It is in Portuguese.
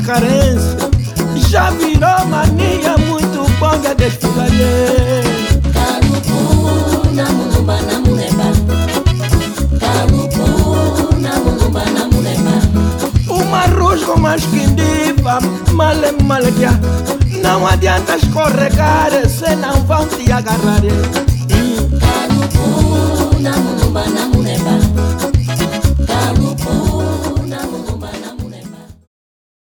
carência. Já virou mania, muito bom de desfilaria. Calupo, na mulumba, na muleba. Calupo, na mulumba, na muleba. Uma rusga, mais quindiva, male, male, não adianta escorregar, se não vão te agarrar.